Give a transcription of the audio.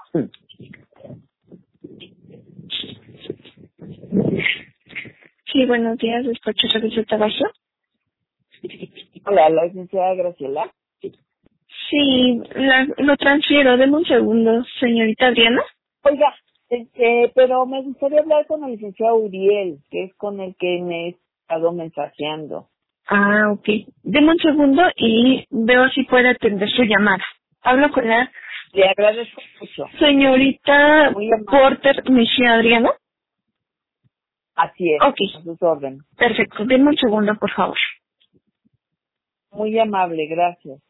Sí, buenos días, despacho Servicio de Trabajo. Hola, la licenciada Graciela. Sí, lo transfiero, deme un segundo, señorita Adriana. Oiga, pero me gustaría hablar con el licenciado Uriel, que es con el que me he estado mensajeando. Ah, ok. Deme un segundo y veo si puede atender su llamada. Hablo con la Le agradezco mucho. señorita Muy amable. Porter Michelle Adriana. Así es, Ok, a sus órdenes. perfecto. Deme un segundo, por favor. Muy amable, gracias.